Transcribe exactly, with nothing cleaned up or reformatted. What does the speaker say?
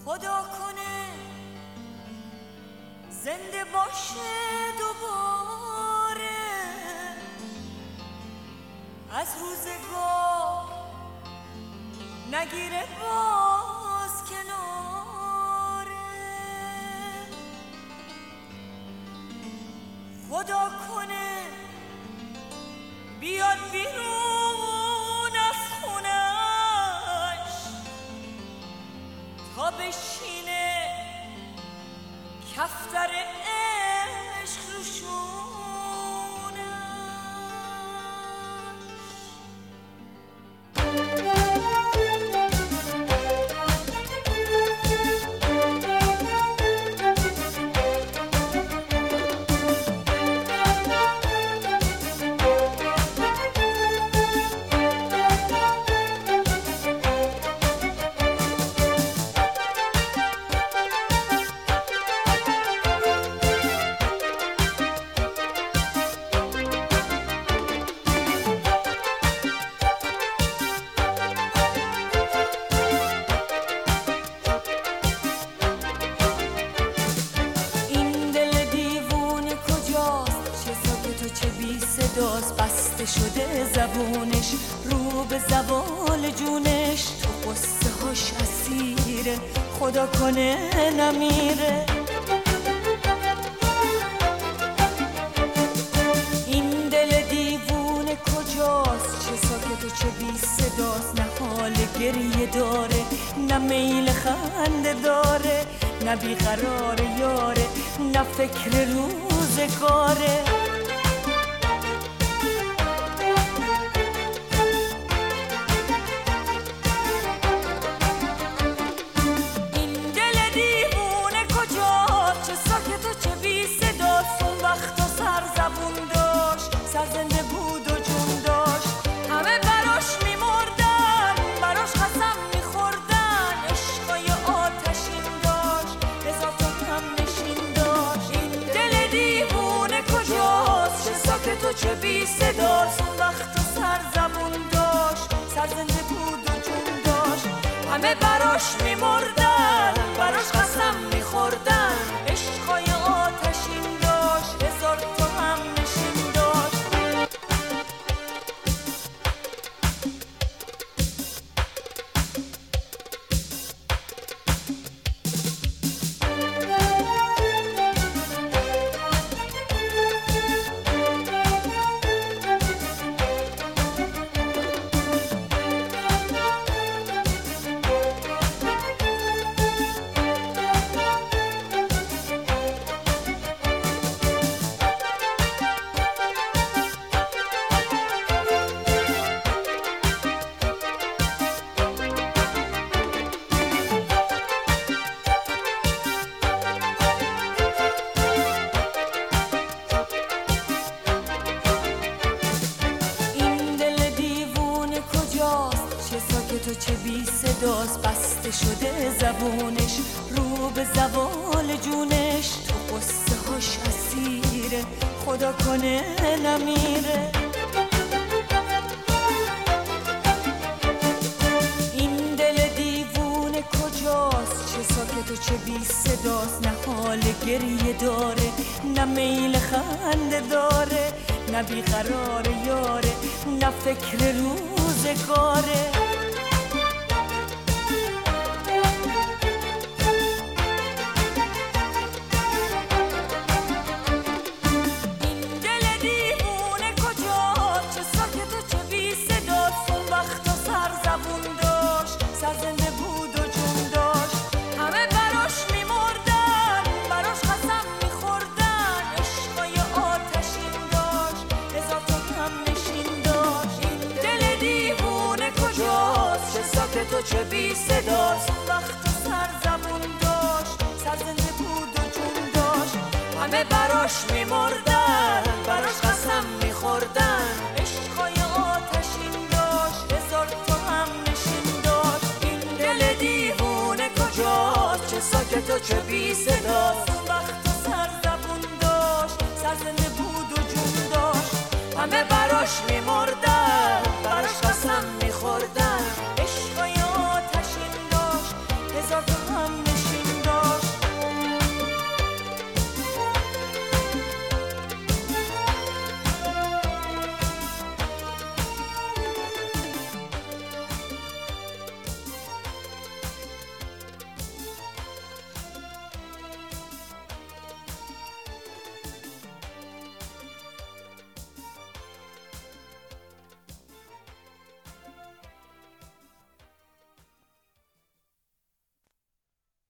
خدا کنه زنده باشه دوباره از روزگار نگیره باز کناره. خدا کنه بیاد بیرون از خونش تا بشینه کفتر عشق رو بسته شده زبونش رو به زوال جونش تو قصه هاش اسیره خدا کنه نمیره. این دل دیوونه کجاست چه ساکت و چه بی صداست نه حال گریه داره نه میل خنده داره نه بیقرار یاره نه فکر روزگاره. سرزنده بود و جون داشت همه براش میمردن براش قسم میخوردن عشقای آتشین داشت هزار تا هم نشین داشت. این دل دیوونه کجاست چه ساکت و چه بی صداست اون وقت و سر زبون داشت سرزنده بود و جون داشت همه براش میمردن براش قسم میخوردن عشقای آتشین داشت هزار تا هم نشین داشت. تو چه بی صداست بسته شده زبونش رو به زوال جونش تو قصه هاش اسیره خدا کنه نمیره. این دل دیوونه کجاست چه ساکت و چه بی صداست نه حال گریه داره نه میل خنده داره نه بیقرار یاره نه فکر روزگاره. سرزنده بود و جون داشت همه براش میمردن براش قسم میخوردن عشقای آتشین داشت هزار تا هم نشین داشت. این دل دیوونه کجاست چه ساکت و چه بی صداست وقت و سر زبون داشت سرزنده بود و جون داشت همه براش میمردن براش قسم میخوردن عشقای آتشین داشت هزار تا هم نشین داشت. دیوونه کجاست چه ساکت و چه بی صداست وقت و سر زبون داشت سرزنده بود و جون داشت همه براش میمردن